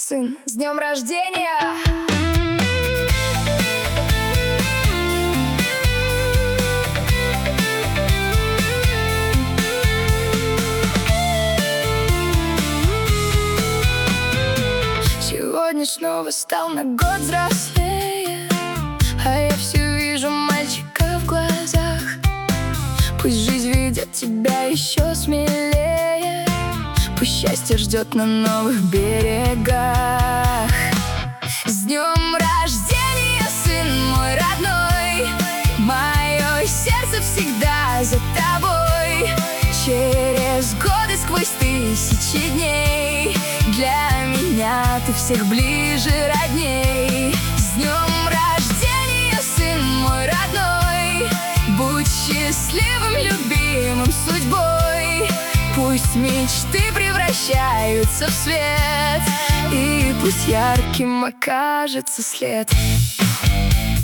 Сын, с днем рождения! Сегодня снова стал на год взрослее, а я все вижу мальчика в глазах. Пусть жизнь ведет тебя еще смелее, пусть счастье ждет на новых берегах. С днем рождения, сын мой родной, мое сердце всегда за тобой. Через годы, сквозь тысячи дней, для меня ты всех ближе родней. С днем рождения, сын мой родной, будь счастливым, любимым судьбой. Пусть мечты превращаются в свет, и пусть ярким окажется след.